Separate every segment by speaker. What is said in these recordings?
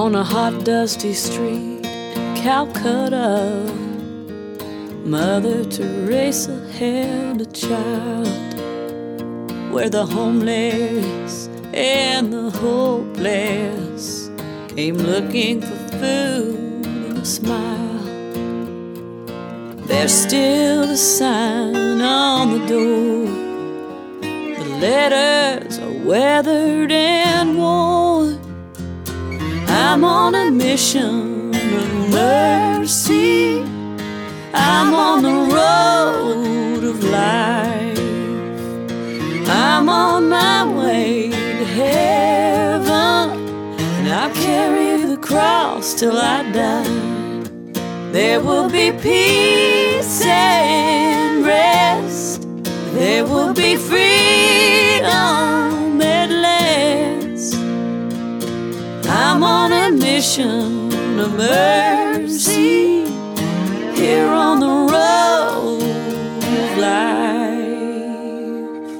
Speaker 1: On a hot, dusty street in Calcutta, Mother Teresa held a child, where the homeless and the hopeless came looking for food and a smile. There's still a sign on the door. The letters are weathered and worn. I'm on a mission of mercy. I'm on the road of life. I'm on my way to heaven, and I'll carry the cross till I die. There will be peace and rest. There will be freedom at last. I'm on a mission of mercy, here on the road of life.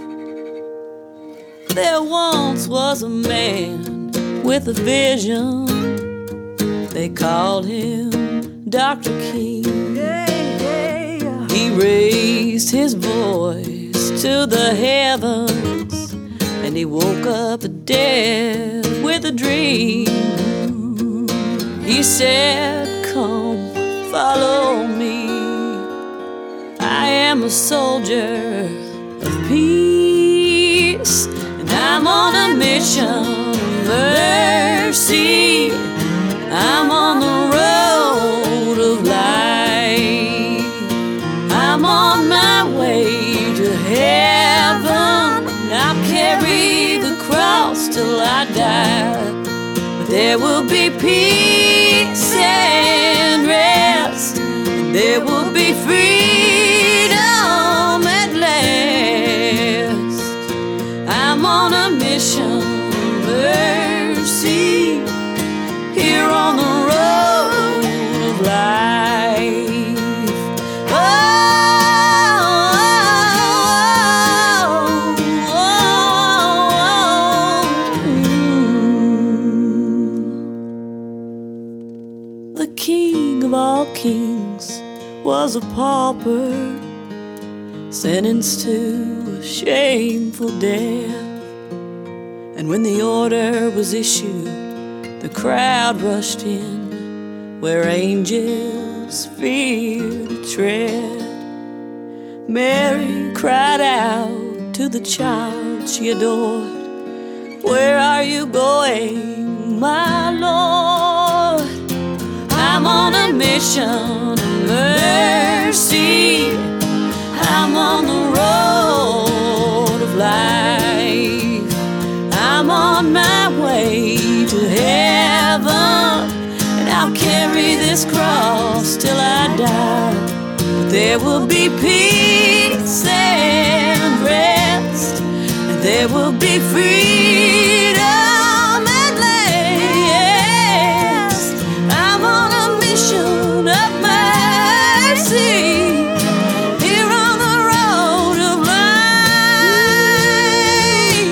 Speaker 1: There once was a man with a vision. They called him Dr. King. He raised his voice to the heavens, and he woke up the dead with a dream. He said, "Come, follow me. I am a soldier of peace, and I'm on a mission of mercy. I'm on the road of life. I'm on my way to heaven. I'll carry the cross till I die. But there will be peace and rest. There will be freedom at last. I'm on a mission of mercy, here on the road of life. Oh, oh, oh, oh. The King of all kings was a pauper, sentenced to a shameful death. And when the order was issued, the crowd rushed in, where angels feared to tread. Mary cried out to the child she adored, "Where are you going, my Lord?" I'm on a mission of mercy. I'm on the road of life. I'm on my way to heaven, and I'll carry this cross till I die. But there will be peace and rest, and there will be freedom at last. I'm on a mission of mercy, here on the road of life.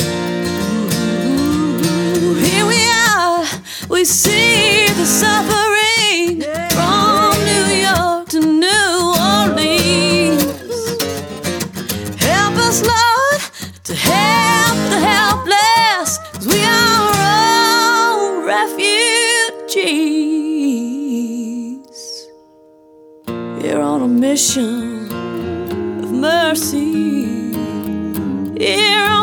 Speaker 1: Here we are, we see the suffering from New York to New Orleans. Help us, Lord, to help the helpless, 'cause we are all refugees, here on a mission of mercy, here